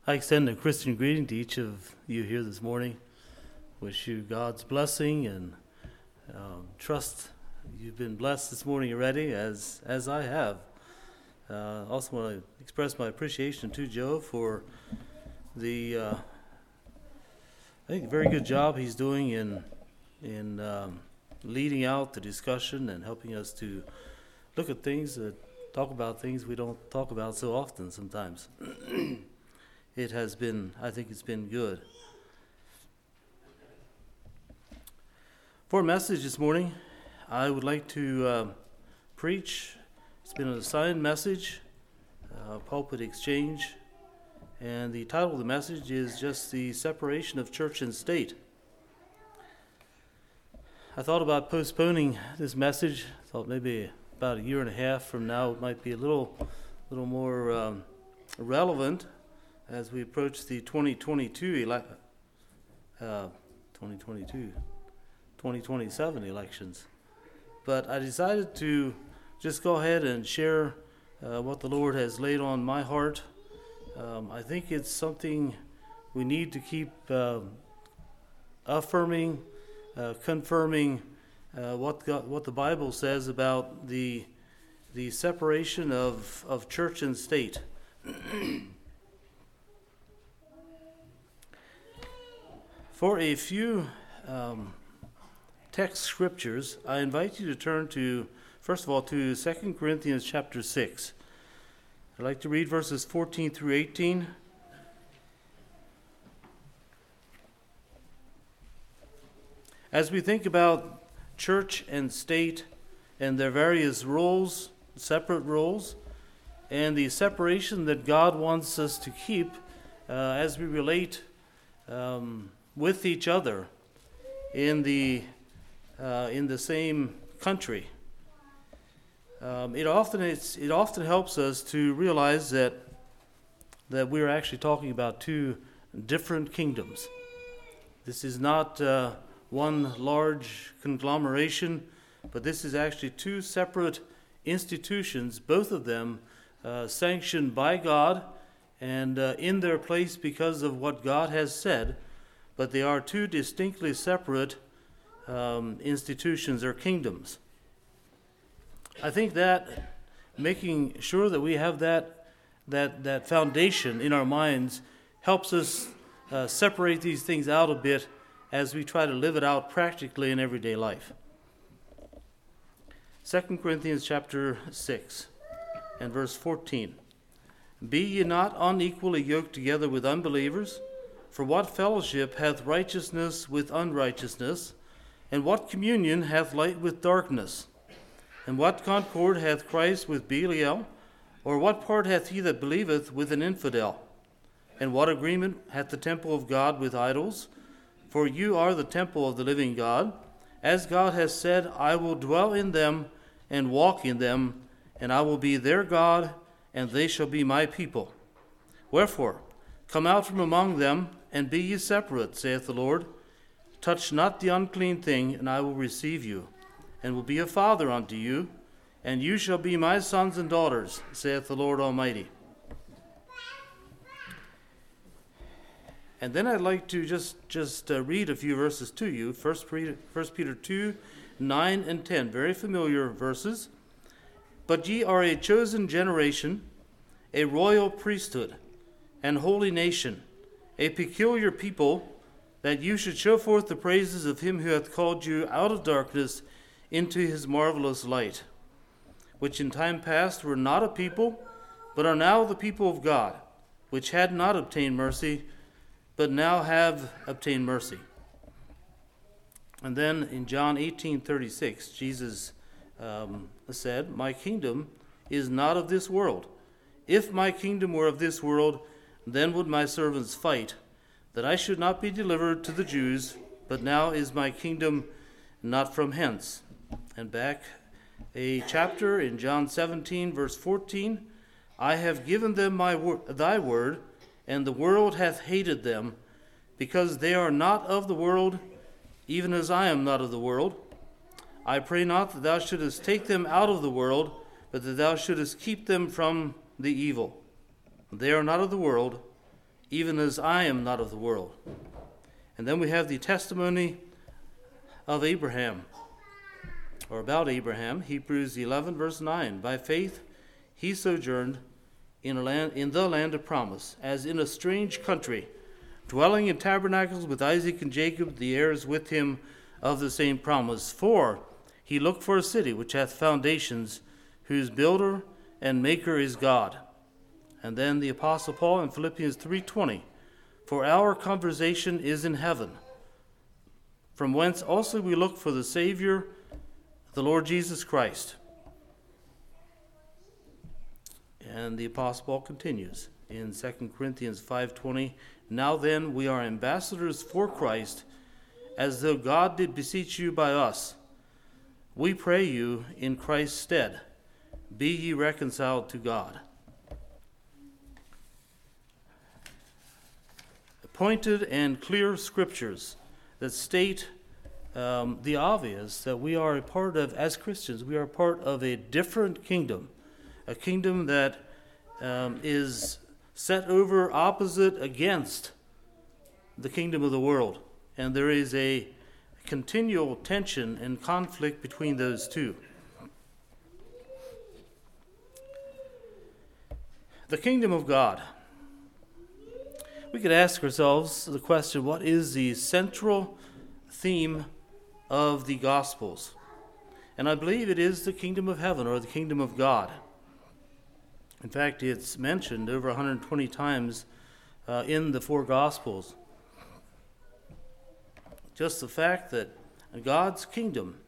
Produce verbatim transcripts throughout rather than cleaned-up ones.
I extend a Christian greeting to each of you here this morning. Wish you God's blessing and um, trust you've been blessed this morning already, as as I have. Uh, also want to express my appreciation to Joe for the, uh, I think, a very good job he's doing in in um, leading out the discussion and helping us to look at things, that talk about things we don't talk about so often sometimes. It has been, I think it's been good. For a message this morning, I would like to uh, preach. It's been an assigned message, uh, pulpit exchange, and the title of the message is just the separation of church and state. I thought about postponing this message. I thought maybe about a year and a half from now it might be a little, little more um, relevant as we approach the twenty twenty-two ele- uh, twenty twenty-two, twenty twenty-seven elections. But I decided to just go ahead and share uh, what the Lord has laid on my heart. Um, I think it's something we need to keep uh, affirming, uh, confirming uh, what God, what the Bible says about the the separation of, of church and state. For a few um, text scriptures, I invite you to turn to, first of all, to Second Corinthians chapter six. I'd like to read verses fourteen through eighteen. As we think about church and state and their various roles, separate roles, and the separation that God wants us to keep uh, as we relate um, with each other in the uh, in the same country. Um, it often it's, it often helps us to realize that that we're actually talking about two different kingdoms. This is not uh, one large conglomeration, but this is actually two separate institutions, both of them uh, sanctioned by God and uh, in their place because of what God has said. But they are two distinctly separate um, institutions or kingdoms. I think that making sure that we have that that that foundation in our minds helps us uh, separate these things out a bit as we try to live it out practically in everyday life. Second Corinthians chapter six and verse fourteen. Be ye not unequally yoked together with unbelievers? For what fellowship hath righteousness with unrighteousness? And what communion hath light with darkness? And what concord hath Christ with Belial? Or what part hath he that believeth with an infidel? And what agreement hath the temple of God with idols? For you are the temple of the living God. As God has said, I will dwell in them and walk in them, and I will be their God, and they shall be my people. Wherefore, come out from among them, and be ye separate, saith the Lord. Touch not the unclean thing, and I will receive you, and will be a father unto you, and you shall be my sons and daughters, saith the Lord Almighty. And then I'd like to just, just uh, read a few verses to you. First Peter two, nine and ten, very familiar verses. But ye are a chosen generation, a royal priesthood, and holy nation, a peculiar people, that you should show forth the praises of him who hath called you out of darkness into his marvelous light, which in time past were not a people, but are now the people of God, which had not obtained mercy, but now have obtained mercy. And then in John eighteen thirty-six, Jesus um, said, My kingdom is not of this world. If my kingdom were of this world, then would my servants fight, that I should not be delivered to the Jews, but now is my kingdom not from hence. And back a chapter in John seventeen, verse fourteen, I have given them my wor- thy word, and the world hath hated them, because they are not of the world, even as I am not of the world. I pray not that thou shouldest take them out of the world, but that thou shouldest keep them from the evil. They are not of the world, even as I am not of the world. And then we have the testimony of Abraham, or about Abraham, Hebrews eleven, verse nine. By faith he sojourned in, a land, in the land of promise, as in a strange country, dwelling in tabernacles with Isaac and Jacob, the heirs with him of the same promise. For he looked for a city which hath foundations, whose builder and maker is God. And then the Apostle Paul in Philippians three twenty, for our conversation is in heaven, from whence also we look for the Savior, the Lord Jesus Christ. And the Apostle Paul continues in Second Corinthians five twenty, now then we are ambassadors for Christ, as though God did beseech you by us. We pray you in Christ's stead, be ye reconciled to God. Pointed and clear scriptures that state um, the obvious, that we are a part of, as Christians, we are part of a different kingdom, a kingdom that um, is set over opposite against the kingdom of the world. And there is a continual tension and conflict between those two. The kingdom of God. We could ask ourselves the question, what is the central theme of the Gospels? And I believe it is the kingdom of heaven, or the kingdom of God. In fact, it's mentioned over one hundred twenty times uh, in the four Gospels. Just the fact that God's kingdom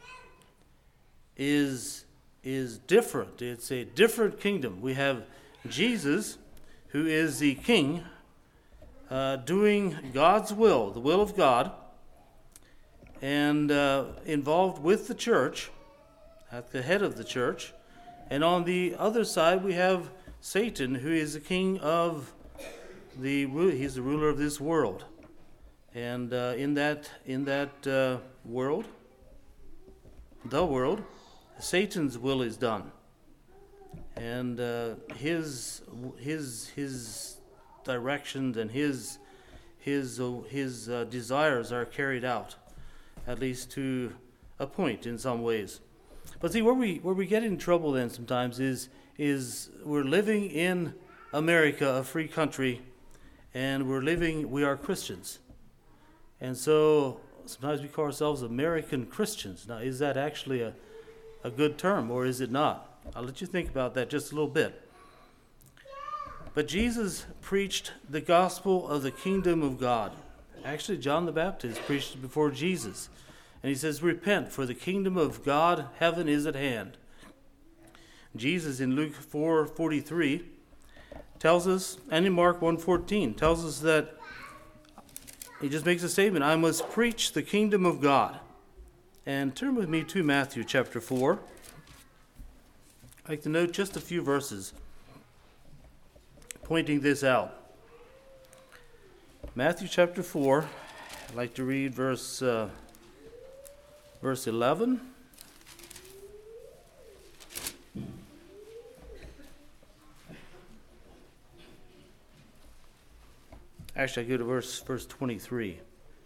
is, is different. It's a different kingdom. We have Jesus, who is the king, Uh, doing God's will, the will of God, and uh, involved with the church, at the head of the church. And on the other side, we have Satan, who is the king of the, he's the ruler of this world. And uh, in that, in that uh, world, the world, Satan's will is done. And uh, his, his, his, directions and his his uh, his uh, desires are carried out, at least to a point in some ways. But see, where we where we get in trouble then sometimes is is we're living in America, a free country, and we're living we are Christians, and so sometimes we call ourselves American Christians. Now, is that actually a a good term, or is it not? I'll let you think about that just a little bit. But Jesus preached the gospel of the kingdom of God. Actually, John the Baptist preached it before Jesus. And he says, repent, for the kingdom of God, heaven is at hand. Jesus in Luke four forty-three tells us, and in Mark one fourteen, tells us that he just makes a statement, I must preach the kingdom of God. And turn with me to Matthew chapter four. I'd like to note just a few verses pointing this out. Matthew chapter four, I'd like to read verse uh, verse eleven. Actually, I go to verse verse twenty-three.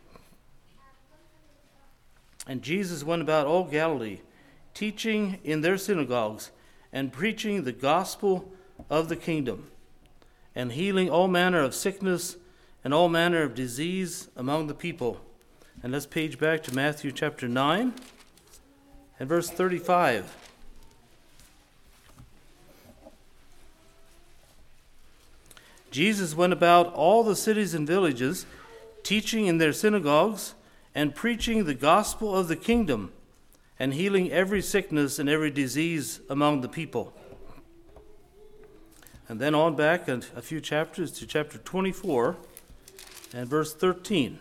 And Jesus went about all Galilee, teaching in their synagogues and preaching the gospel of the kingdom, and healing all manner of sickness and all manner of disease among the people. And let's page back to Matthew chapter nine and verse thirty-five. Jesus went about all the cities and villages, teaching in their synagogues and preaching the gospel of the kingdom, and healing every sickness and every disease among the people. And then on back a few chapters to chapter twenty-four and verse thirteen.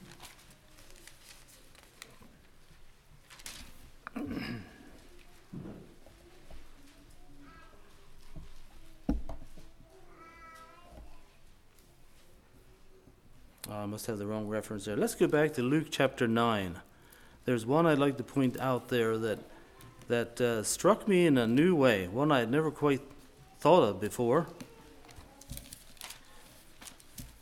Oh, I must have the wrong reference there. Let's go back to Luke chapter nine. There's one I'd like to point out there that that uh, struck me in a new way, one I had never quite thought of before.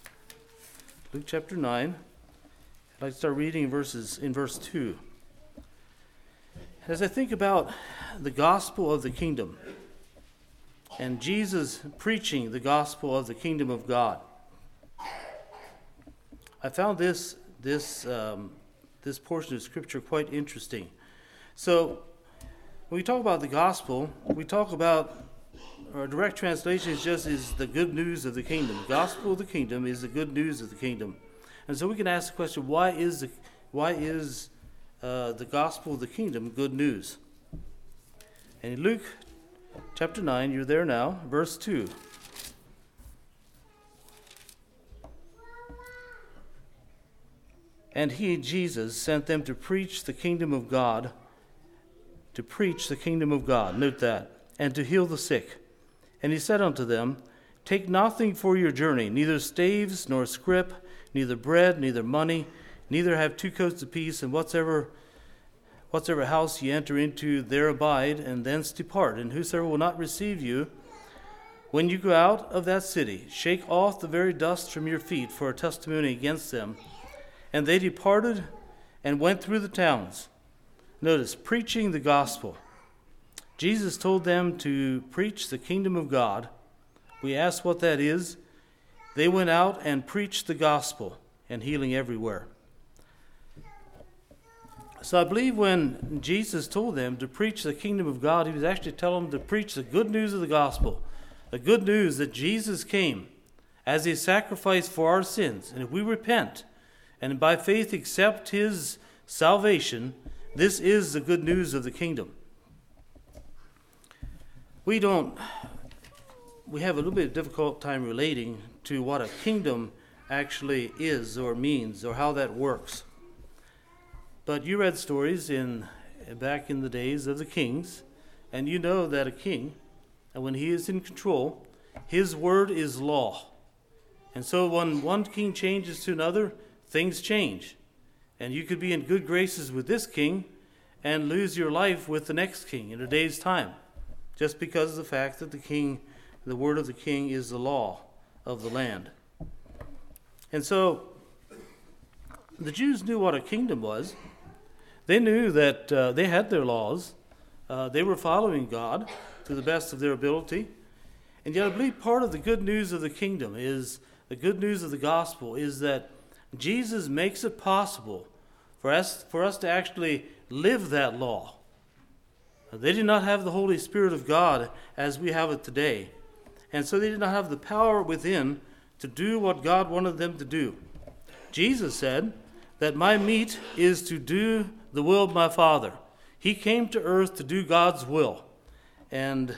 Luke chapter nine. I'd like to start reading verses in verse two. As I think about the gospel of the kingdom and Jesus preaching the gospel of the kingdom of God, I found this this um, this portion of scripture quite interesting. So, when we talk about the gospel, we talk about, our direct translation is just is the good news of the kingdom. The gospel of the kingdom is the good news of the kingdom, and so we can ask the question: Why is the why is uh, the gospel of the kingdom good news? And in Luke chapter nine, you're there now, verse two. And he, Jesus, sent them to preach the kingdom of God, to preach the kingdom of God, note that, and to heal the sick. And he said unto them, Take nothing for your journey, neither staves, nor scrip, neither bread, neither money, neither have two coats apiece, and whatsoever, whatsoever house ye enter into, there abide, and thence depart. And whosoever will not receive you, when you go out of that city, shake off the very dust from your feet for a testimony against them. And they departed and went through the towns. Notice, preaching the gospel. Jesus told them to preach the kingdom of God. We asked what that is. They went out and preached the gospel, and healing everywhere. So I believe when Jesus told them to preach the kingdom of God, he was actually telling them to preach the good news of the gospel. The good news that Jesus came as a sacrifice for our sins. And if we repent and by faith accept his salvation, this is the good news of the kingdom. We don't, we have a little bit of difficult time relating to what a kingdom actually is or means or how that works. But you read stories in back in the days of the kings, and you know that a king, and when he is in control, his word is law. And so when one king changes to another, things change. And you could be in good graces with this king and lose your life with the next king in a day's time, just because of the fact that the king, the word of the king is the law of the land. And so the Jews knew what a kingdom was. They knew that uh, they had their laws. Uh, they were following God to the best of their ability. And yet I believe part of the good news of the kingdom is, the good news of the gospel is that Jesus makes it possible for us, for us to actually live that law. They did not have the Holy Spirit of God as we have it today. And so they did not have the power within to do what God wanted them to do. Jesus said that my meat is to do the will of my Father. He came to earth to do God's will. And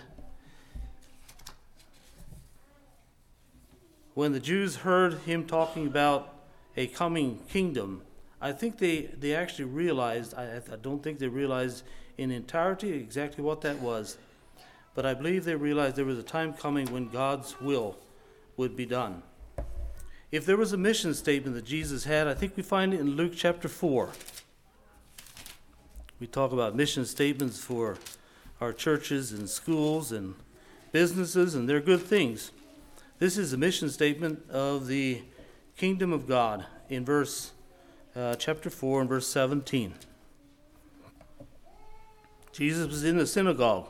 when the Jews heard him talking about a coming kingdom, I think they, they actually realized, I, I don't think they realized in entirety exactly what that was, but I believe they realized there was a time coming when God's will would be done. If there was a mission statement that Jesus had, I think we find it in Luke chapter four. We talk about mission statements for our churches and schools and businesses, and they're good things. This is a mission statement of the kingdom of God in verse uh, chapter four and verse seventeen. Jesus was in the synagogue,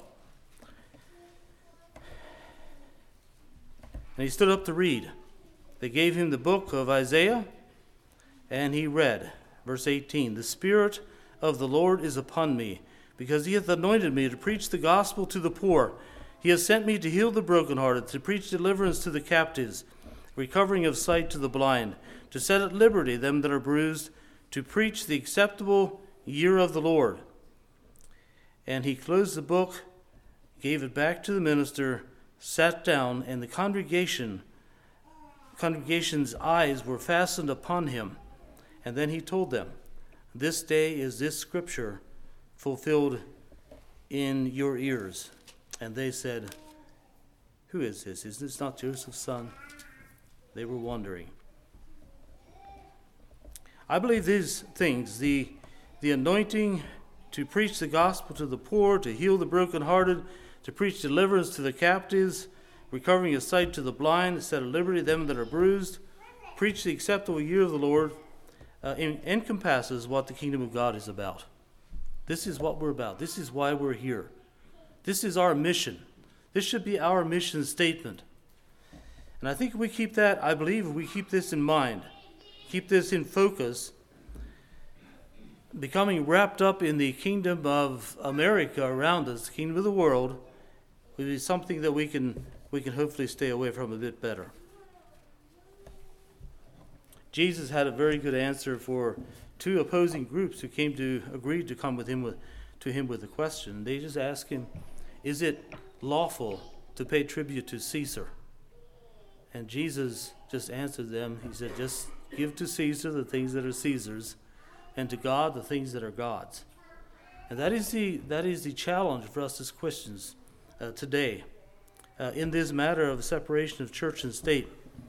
and he stood up to read. They gave him the book of Isaiah, and he read. Verse eighteen, The Spirit of the Lord is upon me, because he hath anointed me to preach the gospel to the poor. He has sent me to heal the brokenhearted, to preach deliverance to the captives, recovering of sight to the blind, to set at liberty them that are bruised, to preach the acceptable year of the Lord. And he closed the book, gave it back to the minister, sat down, and the congregation, congregation's eyes were fastened upon him. And then he told them, This day is this scripture fulfilled in your ears. And they said, Who is this? Is this not Joseph's son? They were wondering. I believe these things, the, the anointing to preach the gospel to the poor, to heal the brokenhearted, to preach deliverance to the captives, recovering of sight to the blind, to set at liberty them that are bruised, preach the acceptable year of the Lord uh, en- encompasses what the kingdom of God is about. This is what we're about. This is why we're here. This is our mission. This should be our mission statement. And I think if we keep that, I believe if we keep this in mind, keep this in focus, becoming wrapped up in the kingdom of America around us, the kingdom of the world, will be something that we can we can hopefully stay away from a bit better. Jesus had a very good answer for two opposing groups who came to agree to come with him with to him with a question. They just asked him, "Is it lawful to pay tribute to Caesar?" And Jesus just answered them. He said, "Just give to Caesar the things that are Caesar's, and to God the things that are God's." And that is the that is the challenge for us as Christians uh, today uh, in this matter of separation of church and state.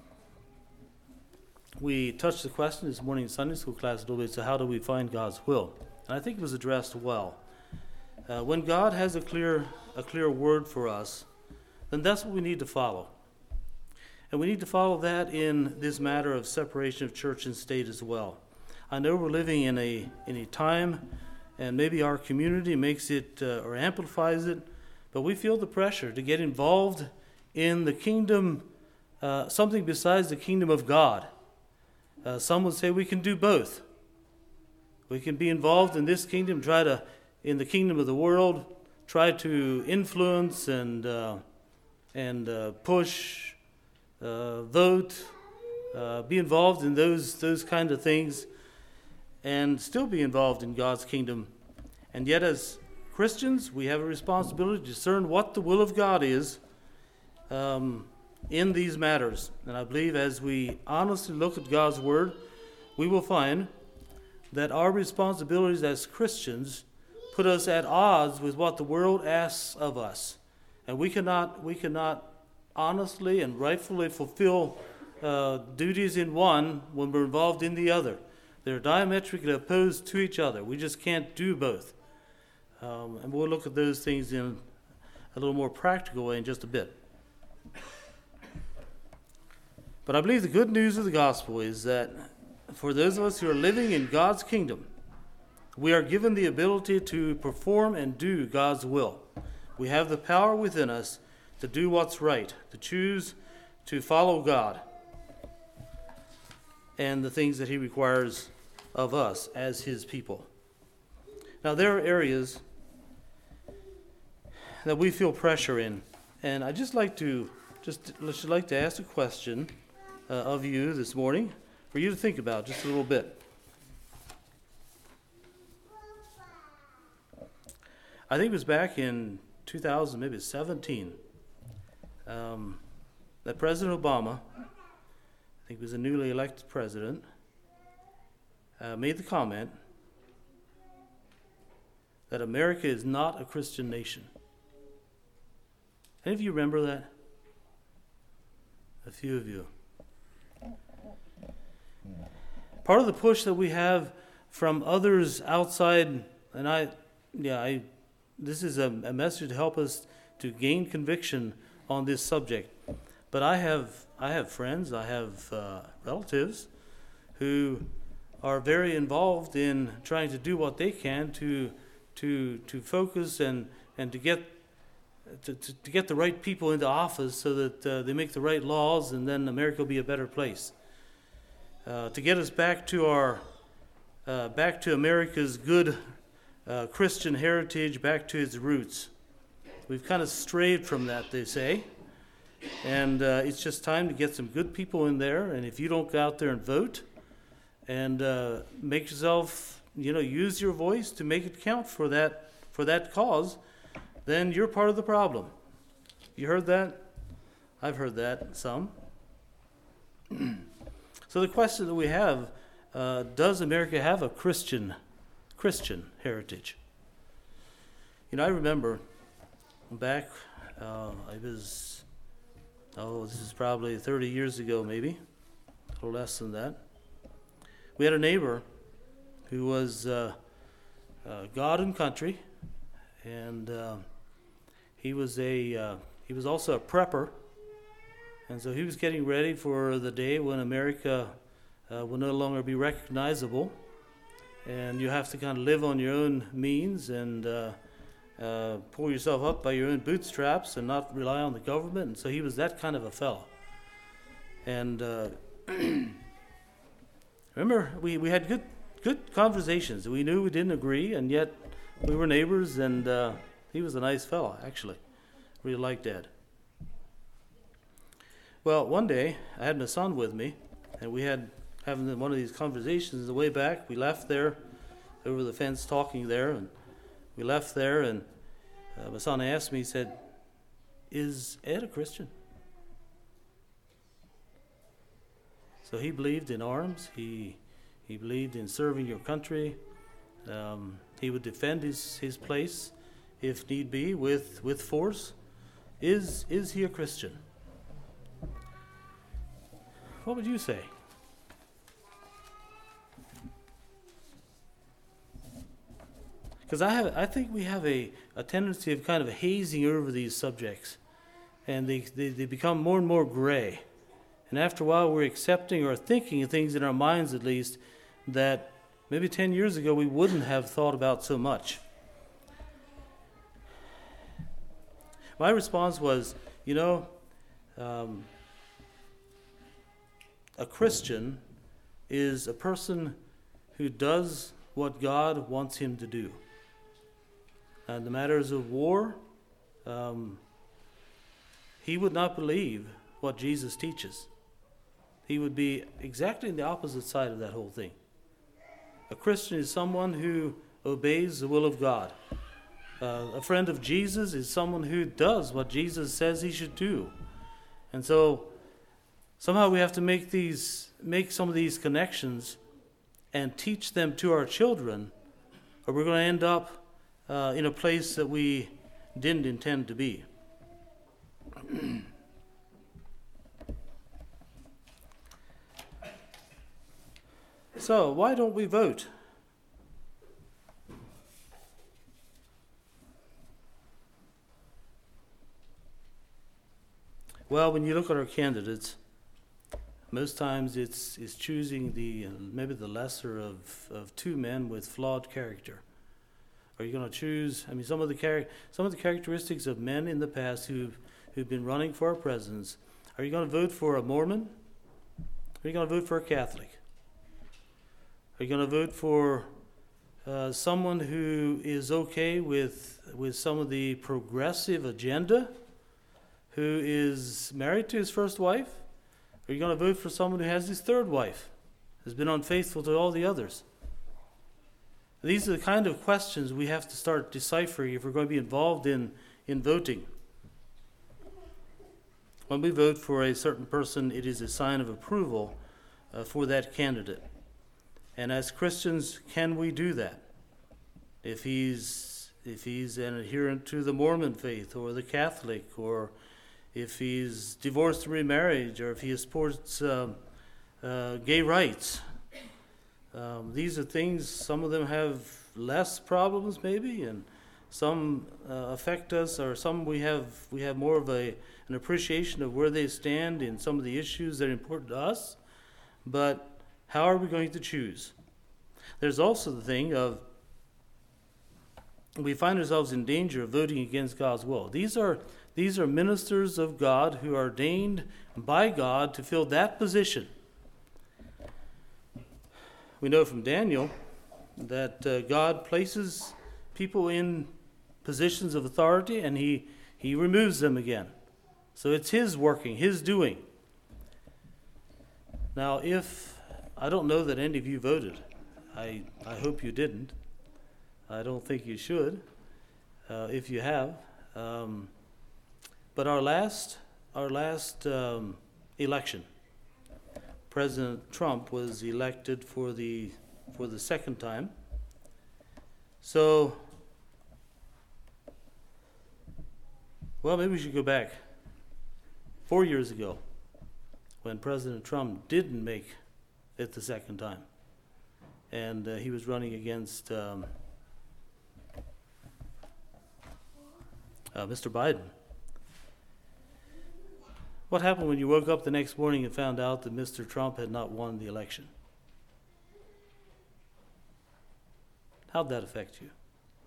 We touched the question this morning in Sunday school class a little bit, so how do we find God's will? And I think it was addressed well. Uh, when God has a clear a clear word for us, then that's what we need to follow. And we need to follow that in this matter of separation of church and state as well. I know we're living in a in a time, and maybe our community makes it uh, or amplifies it, but we feel the pressure to get involved in the kingdom, uh, something besides the kingdom of God. Uh, some would say we can do both. We can be involved in this kingdom, try to, in the kingdom of the world, try to influence and uh, and uh, push, uh, vote, uh, be involved in those those kind of things, and still be involved in God's kingdom. And yet, as Christians, we have a responsibility to discern what the will of God is um, in these matters. And I believe as we honestly look at God's word, we will find that our responsibilities as Christians put us at odds with what the world asks of us. And we cannot, we cannot honestly and rightfully fulfill uh, duties in one when we're involved in the other. They're diametrically opposed to each other. We just can't do both. Um, and we'll look at those things in a little more practical way in just a bit. But I believe the good news of the gospel is that for those of us who are living in God's kingdom, we are given the ability to perform and do God's will. We have the power within us to do what's right, to choose to follow God and the things that he requires of us as his people. Now, there are areas that we feel pressure in, and I just like to just just like to ask a question uh, of you this morning for you to think about just a little bit. I think it was back in two thousand, maybe seventeen, um, that President Obama, I think he was a newly elected president, uh, made the comment that America is not a Christian nation. Any of you remember that? A few of you. Part of the push that we have from others outside, and I, yeah, I, this is a, a message to help us to gain conviction on this subject. But I have, I have friends, I have uh, relatives who are very involved in trying to do what they can to, to, to focus and, and to get, to, to, to get the right people into office so that uh, they make the right laws, and then America will be a better place. Uh, to get us back to our, uh, back to America's good uh, Christian heritage, back to its roots. We've kind of strayed from that, they say, and uh, it's just time to get some good people in there. And if you don't go out there and vote and uh, make yourself, you know, use your voice to make it count for that for that cause, then you're part of the problem. You heard that? I've heard that some. So the question that we have, uh, does America have a Christian Christian heritage? You know, I remember back, uh, I was, oh, this is probably thirty years ago maybe, a little less than that. We had a neighbor who was uh, uh, God and country, and uh, he was a uh, he was also a prepper, And so he was getting ready for the day when America uh, will no longer be recognizable, and you have to kind of live on your own means and uh, uh, pull yourself up by your own bootstraps and not rely on the government. And so he was that kind of a fellow. And uh, remember, we, we had good good conversations. We knew we didn't agree, and yet we were neighbors, and uh, he was a nice fellow, actually. Really liked Dad. Well, one day, I had my son with me, and we had having one of these conversations. The way back, we left there, over the fence talking there, and we left there, and uh, my son asked me, he said, "Is Ed a Christian?" So he believed in arms. He he believed in serving your country. Um, he would defend his, his place, if need be, with, with force. Is is he a Christian? What would you say? Because I have, I think we have a, a tendency of kind of hazing over these subjects, and they, they, they become more and more gray. And after a while, we're accepting or thinking of things in our minds, at least, that maybe ten years ago we wouldn't have thought about so much. My response was, you know, um, a Christian is a person who does what God wants him to do. And in the matters of war, um, he would not believe what Jesus teaches. He would be exactly in the opposite side of that whole thing. A Christian is someone who obeys the will of God. Uh, a friend of Jesus is someone who does what Jesus says he should do. And so somehow we have to make these, make some of these connections and teach them to our children, or we're going to end up uh, in a place that we didn't intend to be. So, why don't we vote? Well, when you look at our candidates, most times it's it's choosing the uh, maybe the lesser of, of two men with flawed character. Are you going to choose? I mean, some of the char- some of the characteristics of men in the past who who've been running for our presidents. Are you going to vote for a Mormon? Are you going to vote for a Catholic? Are you going to vote for uh, someone who is okay with with some of the progressive agenda, who is married to his first wife? Are you going to vote for someone who has his third wife, has been unfaithful to all the others? These are the kind of questions we have to start deciphering if we're going to be involved in, in voting. When we vote for a certain person, it is a sign of approval uh, for that candidate. And as Christians, can we do that? If he's if he's an adherent to the Mormon faith or the Catholic, or if he's divorced and remarried, or if he supports uh, uh, gay rights. Um, these are things, some of them have less problems maybe, and some uh, affect us, or some we have we have more of a an appreciation of where they stand in some of the issues that are important to us. But how are we going to choose? There's also the thing of we find ourselves in danger of voting against God's will. These are these are ministers of God who are ordained by God to fill that position. We know from Daniel that uh, God places people in positions of authority and he, he removes them again. So it's his working, his doing. Now, if, I don't know that any of you voted. I, I hope you didn't. I don't think you should, uh, if you have. Um, but our last, our last um, election, President Trump was elected for the for the second time. So, well, maybe we should go back four years ago when President Trump didn't make it the second time. And uh, he was running against um, uh, Mister Biden. What happened when you woke up the next morning and found out that Mister Trump had not won the election? How'd that affect you?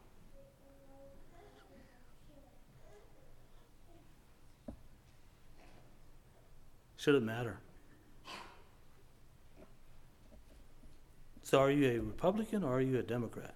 Should it matter? So are you a Republican or are you a Democrat?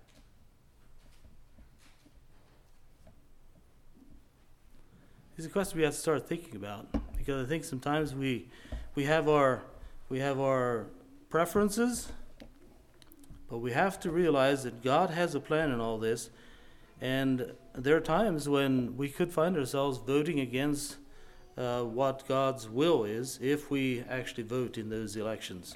These are questions we have to start thinking about, because I think sometimes we we have our we have our preferences, but we have to realize that God has a plan in all this, and there are times when we could find ourselves voting against uh, what God's will is if we actually vote in those elections.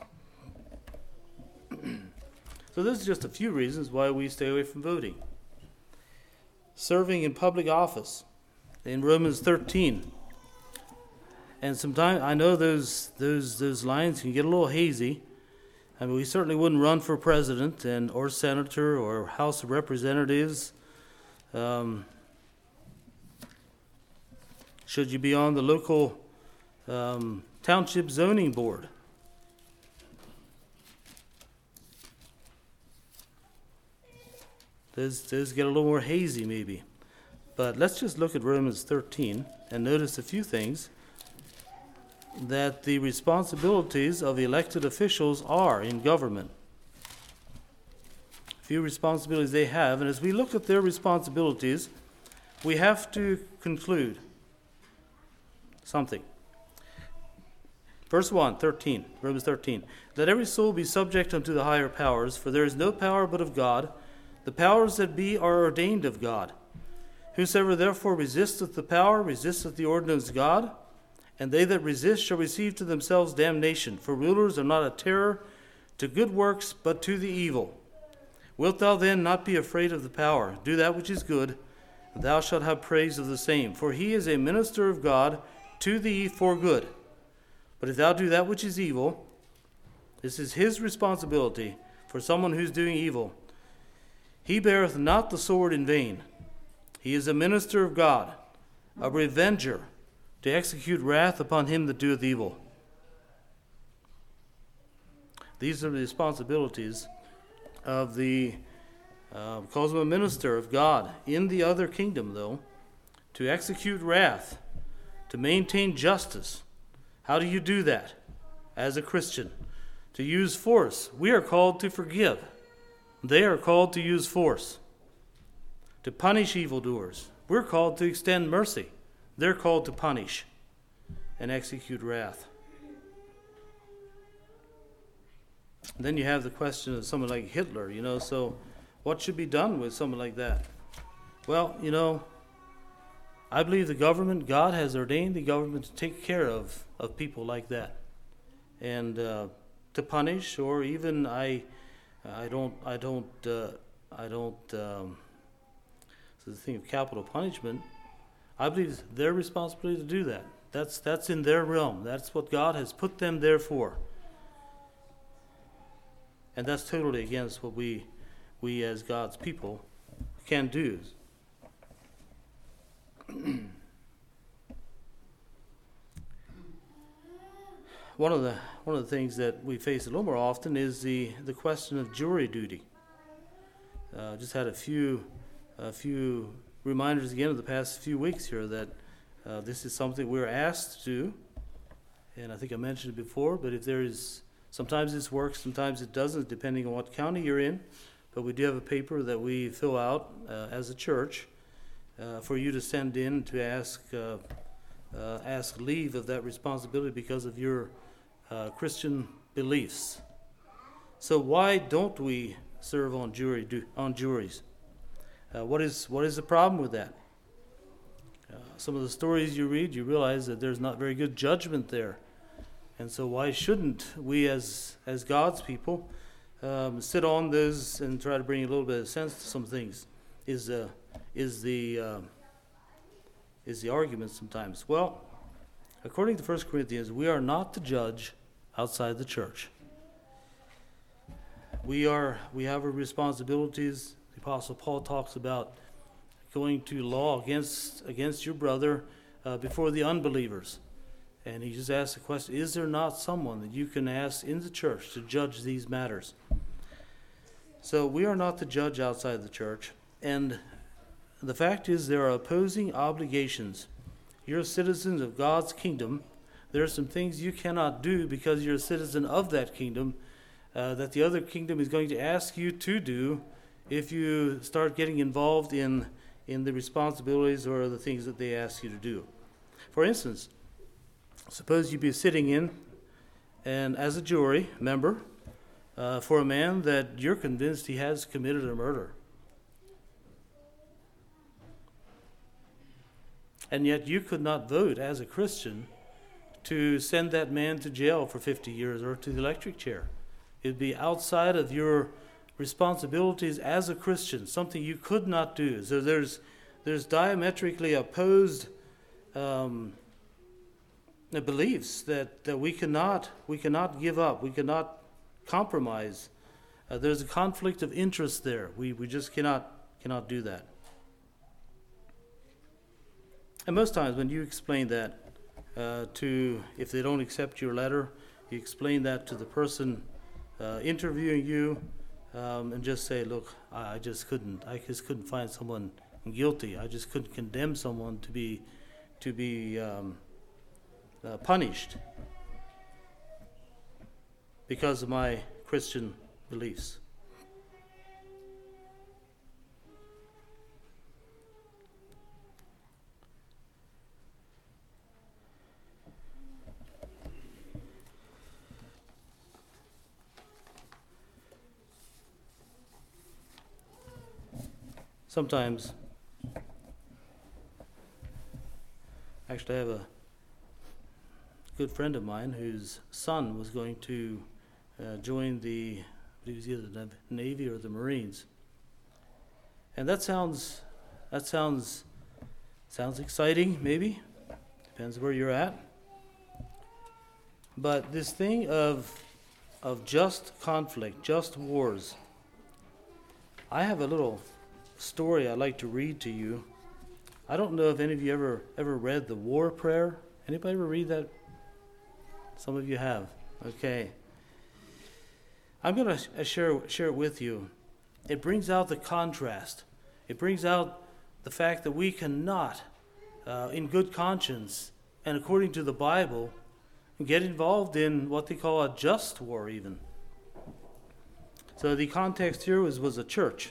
So those are just a few reasons why we stay away from voting. Serving in public office in Romans thirteen. And sometimes I know those those those lines can get a little hazy. I mean, we certainly wouldn't run for president and or senator or House of Representatives. Um, should you be on the local um, township zoning board? Those, those get a little more hazy maybe. But let's just look at Romans thirteen and notice a few things that the responsibilities of elected officials are in government. A few responsibilities they have, and as we look at their responsibilities, we have to conclude something. Verse one, thirteen, Romans thirteen. Let every soul be subject unto the higher powers, for there is no power but of God. The powers that be are ordained of God. Whosoever therefore resisteth the power, resisteth the ordinance of God, and they that resist shall receive to themselves damnation. For rulers are not a terror to good works, but to the evil. Wilt thou then not be afraid of the power? Do that which is good, and thou shalt have praise of the same. For he is a minister of God to thee for good. But if thou do that which is evil, this is his responsibility for someone who's doing evil. He beareth not the sword in vain. He is a minister of God, a revenger, to execute wrath upon him that doeth evil. These are the responsibilities of the, uh, calls him a minister of God in the other kingdom, though, to execute wrath, to maintain justice. How do you do that as a Christian? To use force. We are called to forgive. They are called to use force. To punish evildoers. We're called to extend mercy. They're called to punish and execute wrath. And then you have the question of someone like Hitler, you know, so what should be done with someone like that? Well, you know, I believe the government, God has ordained the government to take care of, of people like that. And uh, to punish, or even I I don't I don't uh, I don't um, so the thing of capital punishment, I believe it's their responsibility to do that. That's that's in their realm. That's what God has put them there for. And that's totally against what we we as God's people can do. One of the one of the things that we face a little more often is the, the question of jury duty. Uh, just had a few a few reminders again of the past few weeks here that uh, this is something we're asked to do, and I think I mentioned it before. But if there is, sometimes this works, sometimes it doesn't, depending on what county you're in. But we do have a paper that we fill out uh, as a church uh, for you to send in to ask uh, uh, ask leave of that responsibility because of your uh, Christian beliefs. So why don't we serve on jury do, on juries? Uh, what is what is the problem with that? Uh, some of the stories you read, you realize that there's not very good judgment there, and so why shouldn't we, as as God's people, um, sit on those and try to bring a little bit of sense to some things? Is uh, is the uh, is the argument sometimes? Well, according to First Corinthians, we are not to judge outside the church. We are we have our responsibilities. The Apostle Paul talks about going to law against against your brother uh, before the unbelievers, And he just asked the question, is there not someone that you can ask in the church to judge these matters? So we are not the judge outside the church. And the fact is there are opposing obligations. You're citizens of God's kingdom. There are some things you cannot do because you're a citizen of that kingdom uh, that the other kingdom is going to ask you to do if you start getting involved in, in the responsibilities or the things that they ask you to do. For instance, suppose you be sitting in and as a jury member uh, for a man that you're convinced he has committed a murder. And yet you could not vote as a Christian to send that man to jail for fifty years or to the electric chair. It would be outside of your responsibilities as a Christian, something you could not do. So there's there's diametrically opposed um, beliefs that, that we cannot we cannot give up, we cannot compromise. Uh, there's a conflict of interest there. We we just cannot cannot do that. And most times when you explain that uh, to, if they don't accept your letter, you explain that to the person uh, interviewing you, um, and just say, look, I, I just couldn't, I just couldn't find someone guilty. I just couldn't condemn someone to be, to be um, uh, punished because of my Christian beliefs. Sometimes, actually I have a good friend of mine whose son was going to uh, join the, I believe it was either the Navy or the Marines. And that sounds, that sounds, sounds exciting, maybe. Depends where you're at. But this thing of, of just conflict, just wars, I have a little story I'd like to read to you. I don't know if any of you ever ever read the War Prayer. Anybody ever read that? Some of you have. Okay. I'm going to share share it with you. It brings out the contrast. It brings out the fact that we cannot, uh, in good conscience and according to the Bible, get involved in what they call a just war even. So the context here was, was a church.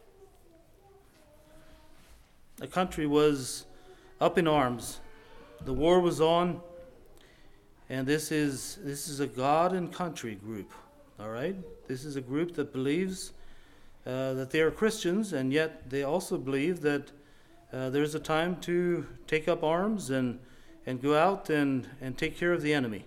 The country was up in arms. The war was on, and this is this is a God and country group. All right, this is a group that believes uh, that they are Christians, and yet they also believe that uh, there's a time to take up arms and and go out and and take care of the enemy.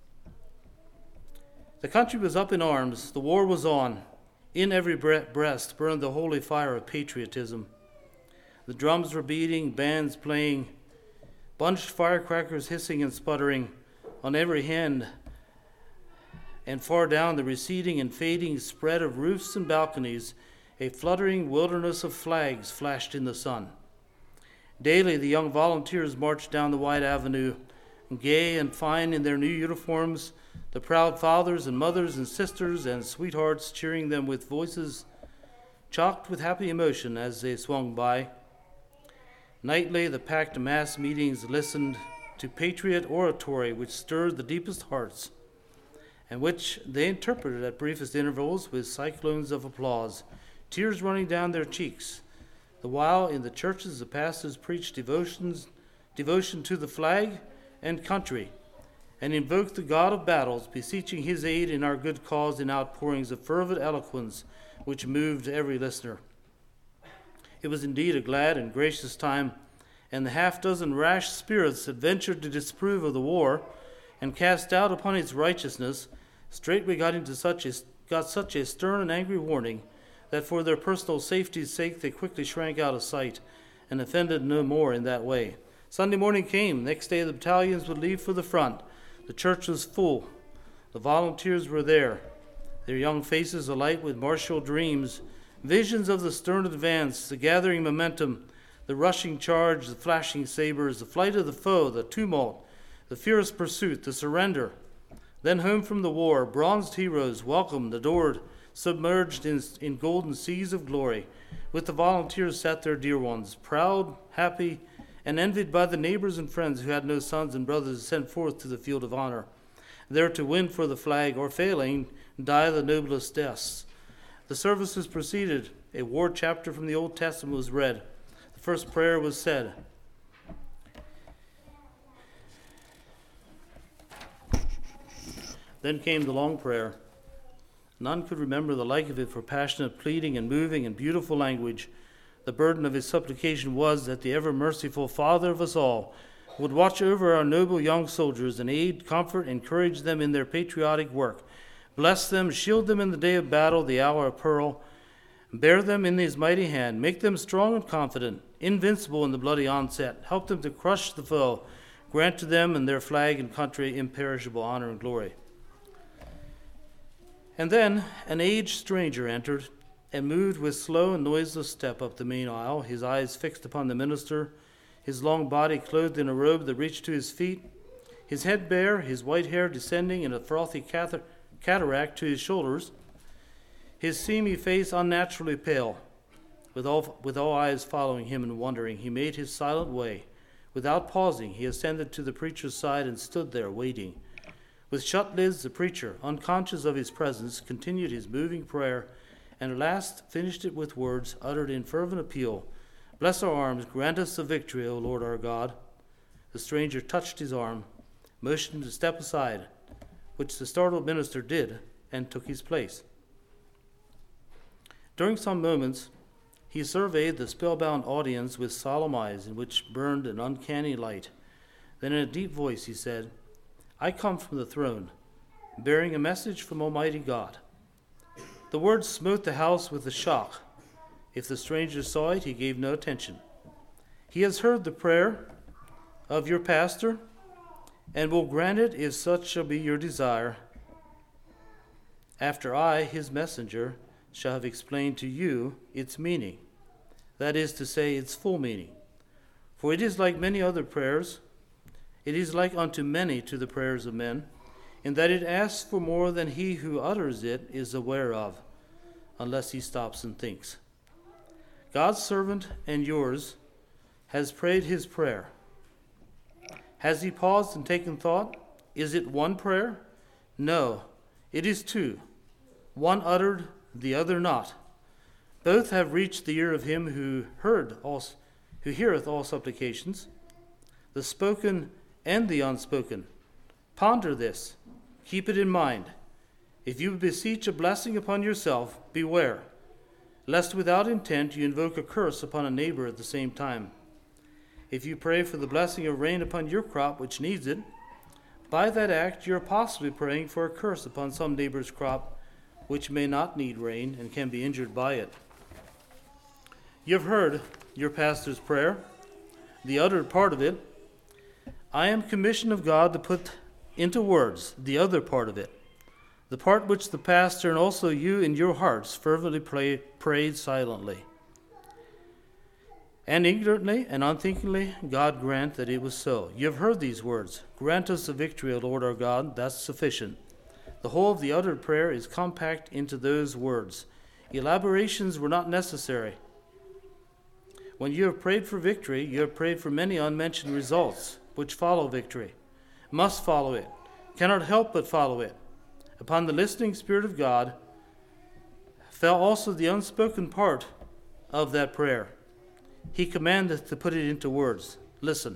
The country was up in arms. The war was on. In every breast burned the holy fire of patriotism. The drums were beating, bands playing, bunched firecrackers hissing and sputtering on every hand, and far down the receding and fading spread of roofs and balconies, a fluttering wilderness of flags flashed in the sun. Daily the young volunteers marched down the wide avenue, gay and fine in their new uniforms, the proud fathers and mothers and sisters and sweethearts cheering them with voices chocked with happy emotion as they swung by. Nightly, the packed mass meetings listened to patriot oratory which stirred the deepest hearts, and which they interpreted at briefest intervals with cyclones of applause, tears running down their cheeks, the while in the churches the pastors preached devotions, devotion to the flag and country, and invoked the God of battles, beseeching his aid in our good cause in outpourings of fervent eloquence which moved every listener. It was indeed a glad and gracious time, and the half-dozen rash spirits that ventured to disapprove of the war and cast doubt upon its righteousness straightway got into such a, got such a stern and angry warning that for their personal safety's sake they quickly shrank out of sight and offended no more in that way. Sunday morning came. Next day the battalions would leave for the front. The church was full. The volunteers were there, their young faces alight with martial dreams, visions of the stern advance, the gathering momentum, the rushing charge, the flashing sabers, the flight of the foe, the tumult, the fierce pursuit, the surrender. Then home from the war, bronzed heroes welcomed, adored, submerged in, in golden seas of glory. With the volunteers sat their dear ones, proud, happy, and envied by the neighbors and friends who had no sons and brothers sent forth to the field of honor, there to win for the flag, or failing, die the noblest deaths. The services proceeded. A war chapter from the Old Testament was read. The first prayer was said. Then came the long prayer. None could remember the like of it for passionate pleading and moving and beautiful language. The burden of his supplication was that the ever-merciful Father of us all would watch over our noble young soldiers and aid, comfort, encourage them in their patriotic work. Bless them, shield them in the day of battle, the hour of peril. Bear them in his mighty hand. Make them strong and confident, invincible in the bloody onset. Help them to crush the foe. Grant to them and their flag and country imperishable honor and glory. And then an aged stranger entered and moved with slow and noiseless step up the main aisle, his eyes fixed upon the minister, his long body clothed in a robe that reached to his feet, his head bare, his white hair descending in a frothy cataract to his shoulders, his seamy face unnaturally pale. With all, with all eyes following him and wondering, he made his silent way. Without pausing, he ascended to the preacher's side and stood there waiting. With shut lids, the preacher, unconscious of his presence, continued his moving prayer, and at last finished it with words uttered in fervent appeal. Bless our arms, grant us the victory, O Lord our God. The stranger touched his arm, motioned to step aside, which the startled minister did, and took his place. During some moments, he surveyed the spellbound audience with solemn eyes in which burned an uncanny light. Then in a deep voice he said, I come from the throne, bearing a message from Almighty God. The words smote the house with a shock. If the stranger saw it, he gave no attention. He has heard the prayer of your pastor, and will grant it if such shall be your desire, after I, his messenger, shall have explained to you its meaning, that is to say, its full meaning. For it is like many other prayers, it is like unto many to the prayers of men, in that it asks for more than he who utters it is aware of, unless he stops and thinks. God's servant and yours has prayed his prayer. Has he paused and taken thought? Is it one prayer? No, it is two. One uttered, the other not. Both have reached the ear of him who heard all, who heareth all supplications, the spoken and the unspoken. Ponder this. Keep it in mind. If you beseech a blessing upon yourself, beware, lest without intent you invoke a curse upon a neighbor at the same time. If you pray for the blessing of rain upon your crop which needs it, by that act you are possibly praying for a curse upon some neighbor's crop which may not need rain and can be injured by it. You have heard your pastor's prayer, the uttered part of it. I am commissioned of God to put into words the other part of it, the part which the pastor and also you in your hearts fervently pray, prayed silently. And ignorantly and unthinkingly, God grant that it was so. You have heard these words. Grant us the victory, O Lord our God. That's sufficient. The whole of the uttered prayer is compact into those words. Elaborations were not necessary. When you have prayed for victory, you have prayed for many unmentioned results, which follow victory, must follow it, cannot help but follow it. Upon the listening Spirit of God fell also the unspoken part of that prayer. He commandeth to put it into words. Listen.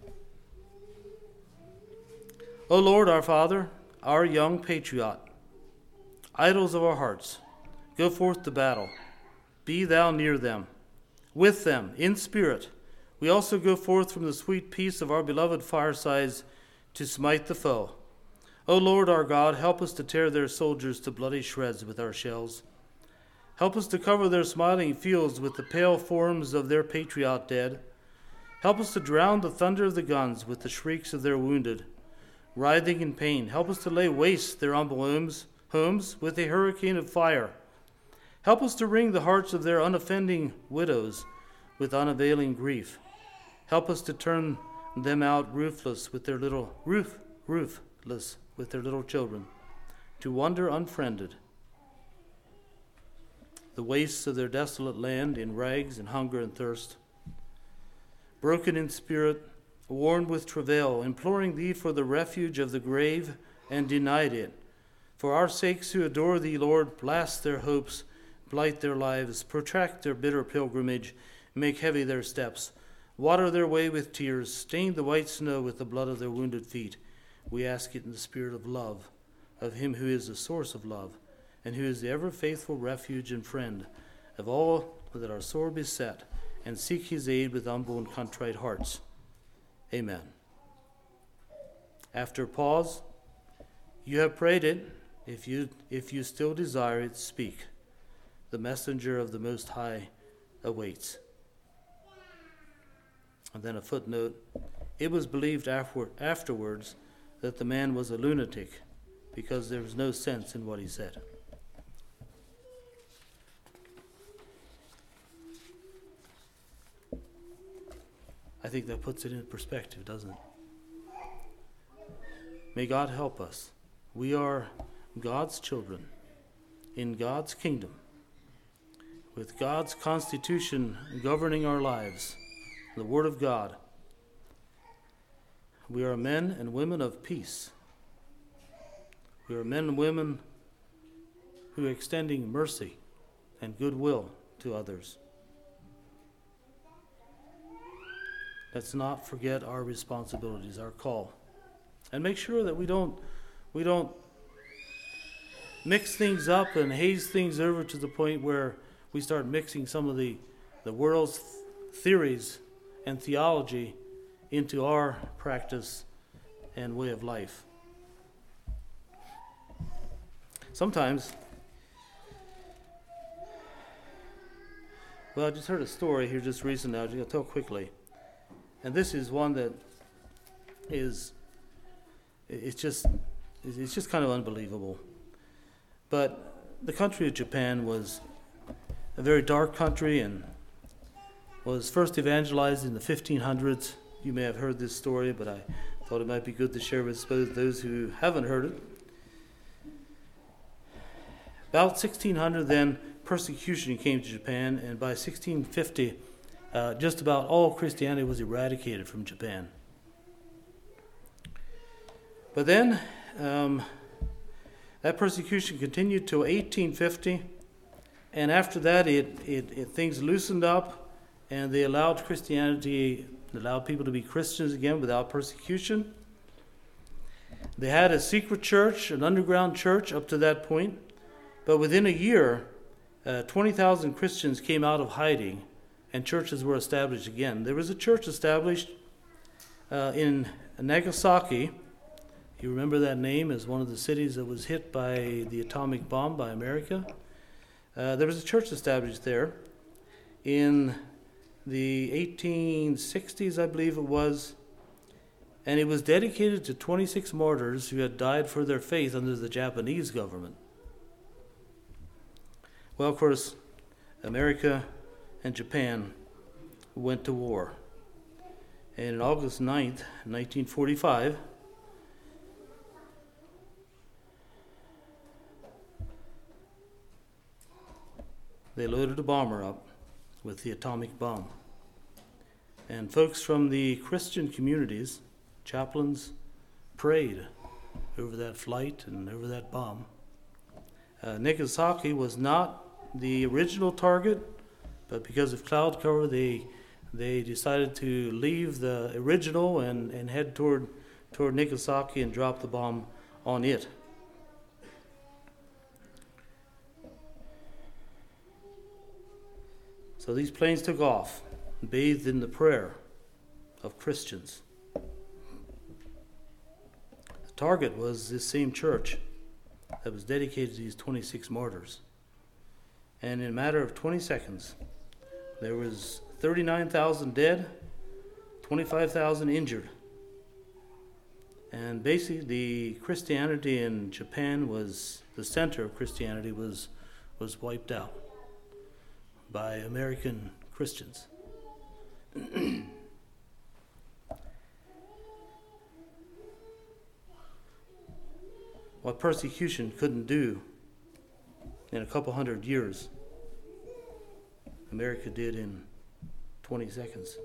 O Lord our Father, our young patriot, idols of our hearts, go forth to battle. Be thou near them, with them, in spirit. We also go forth from the sweet peace of our beloved firesides to smite the foe. O Lord our God, help us to tear their soldiers to bloody shreds with our shells. Help us to cover their smiling fields with the pale forms of their patriot dead. Help us to drown the thunder of the guns with the shrieks of their wounded, writhing in pain. Help us to lay waste their humble homes, homes with a hurricane of fire. Help us to wring the hearts of their unoffending widows with unavailing grief. Help us to turn them out roofless with their little roof roofless with their little children, to wander unfriended the wastes of their desolate land in rags and hunger and thirst, broken in spirit, worn with travail, imploring thee for the refuge of the grave, and denied it. For our sakes who adore thee, Lord, blast their hopes, blight their lives, protract their bitter pilgrimage, make heavy their steps, water their way with tears, stain the white snow with the blood of their wounded feet. We ask it in the spirit of love, of him who is the source of love, and who is the ever-faithful refuge and friend of all that are sore beset, and seek his aid with humble and contrite hearts. Amen. After pause, you have prayed it. If you, if you still desire it, speak. The messenger of the Most High awaits. And then a footnote. It was believed after, afterwards that the man was a lunatic because there was no sense in what he said. I think that puts it in perspective, doesn't it? May God help us. We are God's children in God's kingdom, with God's constitution governing our lives, the Word of God. We are men and women of peace. We are men and women who are extending mercy and goodwill to others. Let's not forget our responsibilities, our call. And make sure that we don't we don't mix things up and haze things over to the point where we start mixing some of the, the world's theories and theology into our practice and way of life. Sometimes, well, I just heard a story here just recently. I'm going to tell quickly. And this is one that is, it's just, it's just kind of unbelievable. But the country of Japan was a very dark country and was first evangelized in the fifteen hundreds. You may have heard this story, but I thought it might be good to share with those who haven't heard it. About sixteen hundred, then, persecution came to Japan, and by sixteen fifty, Uh, just about all Christianity was eradicated from Japan. But then um, that persecution continued till eighteen fifty, and after that it, it, it things loosened up, and they allowed Christianity, allowed people to be Christians again without persecution. They had a secret church, an underground church up to that point, but within a year, uh, twenty thousand Christians came out of hiding, and churches were established again. There was a church established uh, in Nagasaki. You remember that name as one of the cities that was hit by the atomic bomb by America? Uh, there was a church established there in the eighteen sixties, I believe it was, and it was dedicated to twenty-six martyrs who had died for their faith under the Japanese government. Well, of course, America and Japan went to war. And on August ninth, nineteen forty-five, they loaded a bomber up with the atomic bomb. And folks from the Christian communities, chaplains, prayed over that flight and over that bomb. Uh, Nagasaki was not the original target, but because of cloud cover, they they decided to leave the original and, and head toward toward Nagasaki and drop the bomb on it. So these planes took off, bathed in the prayer of Christians. The target was this same church that was dedicated to these twenty-six martyrs. And in a matter of twenty seconds, there was thirty-nine thousand dead, twenty-five thousand injured. And basically the Christianity in Japan was, the center of Christianity was, was wiped out by American Christians. what persecution couldn't do in a couple hundred years, America did in twenty seconds.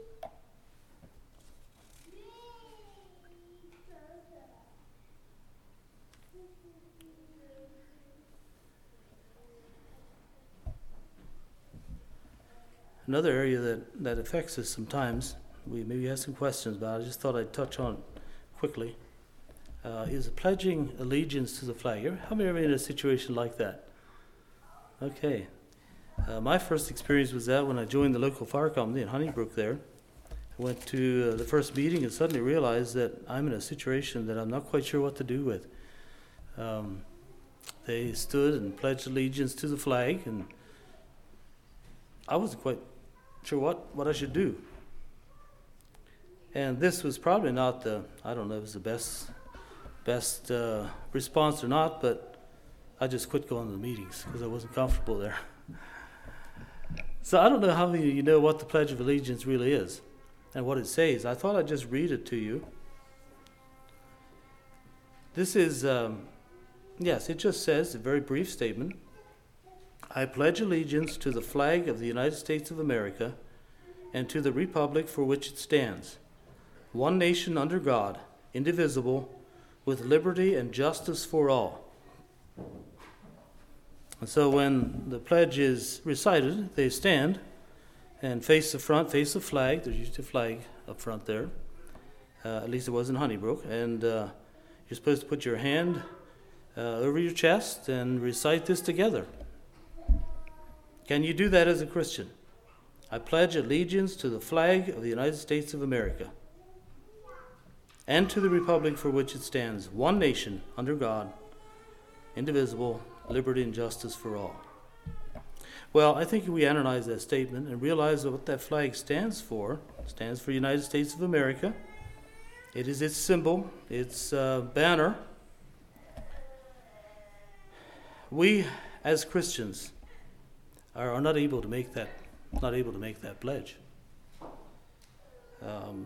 Another area that, that affects us sometimes, we maybe have some questions about, I just thought I'd touch on quickly, uh, is pledging allegiance to the flag. How many ever in a situation like that? Okay. Uh, my first experience was that when I joined the local fire company in Honeybrook there. I went to uh, the first meeting and suddenly realized that I'm in a situation that I'm not quite sure what to do with. Um, they stood and pledged allegiance to the flag, and I wasn't quite sure what, what I should do. And this was probably not the, I don't know if it was the best best uh, response or not, but I just quit going to the meetings because I wasn't comfortable there. So I don't know how many of you know what the Pledge of Allegiance really is and what it says. I thought I'd just read it to you. This is, um, yes, it just says, a very brief statement. I pledge allegiance to the flag of the United States of America and to the republic for which it stands, one nation under God, indivisible, with liberty and justice for all. And so when the pledge is recited, they stand and face the front, face the flag. There's usually a flag up front there. Uh, at least it was in Honeybrook. And uh, you're supposed to put your hand uh, over your chest and recite this together. Can you do that as a Christian? I pledge allegiance to the flag of the United States of America and to the republic for which it stands, one nation under God, indivisible, liberty and justice for all. Well, I think if we analyze that statement and realize what that flag stands for, it stands for United States of America. It is its symbol, its uh, banner. We, as Christians, are, are not able to make that, not able to make that pledge. Um,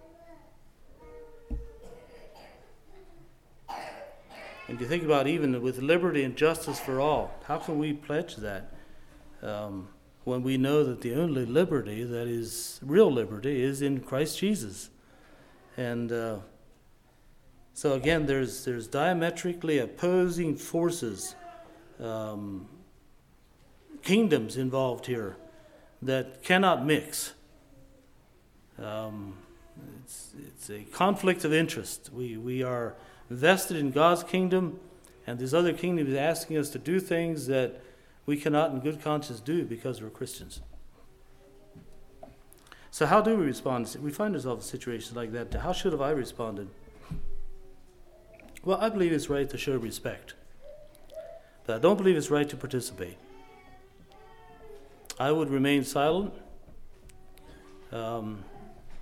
And you think about even with liberty and justice for all, how can we pledge that um, when we know that the only liberty that is real liberty is in Christ Jesus? And uh, so again, there's there's diametrically opposing forces, um, kingdoms involved here that cannot mix. Um, it's it's a conflict of interest. We we are vested in God's kingdom, and this other kingdom is asking us to do things that we cannot in good conscience do because we're Christians. So how do we respond? We find ourselves in situations like that. How should have I responded? Well, I believe it's right to show respect, but I don't believe it's right to participate. I would remain silent. Um,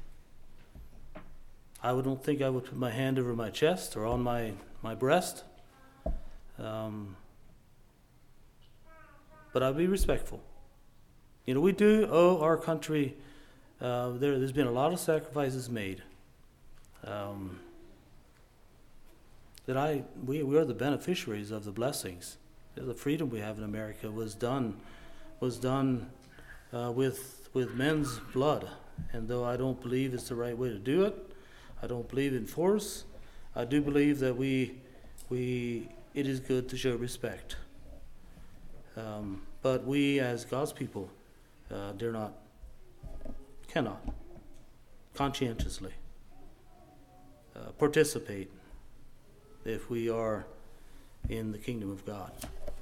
I would don't think I would put my hand over my chest or on my, my breast. Um, but I'd be respectful. You know, we do owe our country, uh, there, there's been a lot of sacrifices made. Um, that I, we, we are the beneficiaries of the blessings. The freedom we have in America was done, was done uh, with, with men's blood. And though I don't believe it's the right way to do it, I don't believe in force, I do believe that we, we, it is good to show respect. Um, but we as God's people uh, dare not, cannot, conscientiously uh, participate if we are in the kingdom of God.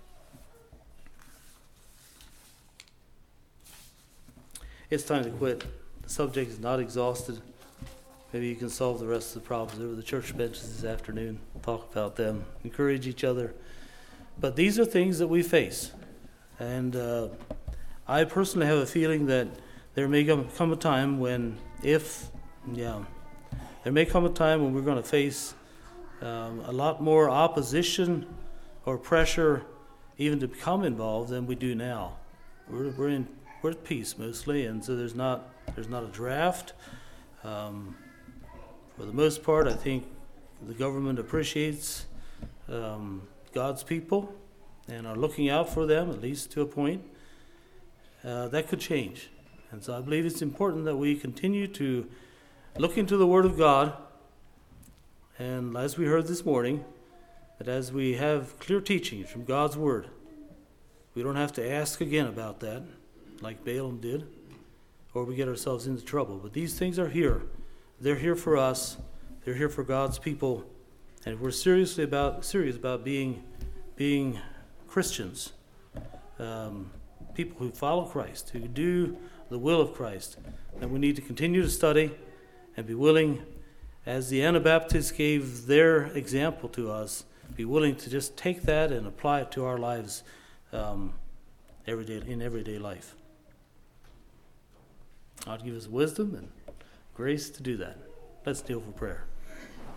It's time to quit. The subject is not exhausted. Maybe you can solve the rest of the problems over the church benches this afternoon. Talk about them, encourage each other. But these are things that we face. And uh, I personally have a feeling that there may come a time when, if, yeah, there may come a time when we're going to face um, a lot more opposition or pressure even to become involved than we do now. We're, we're, in, we're at peace mostly, and so there's not, there's not a draft. Um, For the most part, I think the government appreciates um, God's people and are looking out for them, at least to a point, uh, that could change. And so I believe it's important that we continue to look into the Word of God, and as we heard this morning, that as we have clear teachings from God's Word, we don't have to ask again about that, like Balaam did, or we get ourselves into trouble. But these things are here. They're here for us. They're here for God's people. And if we're seriously about serious about being being Christians, um, people who follow Christ, who do the will of Christ, then we need to continue to study and be willing, as the Anabaptists gave their example to us, be willing to just take that and apply it to our lives um, every day, in everyday life. God give us wisdom and grace to do that. Let's kneel for prayer.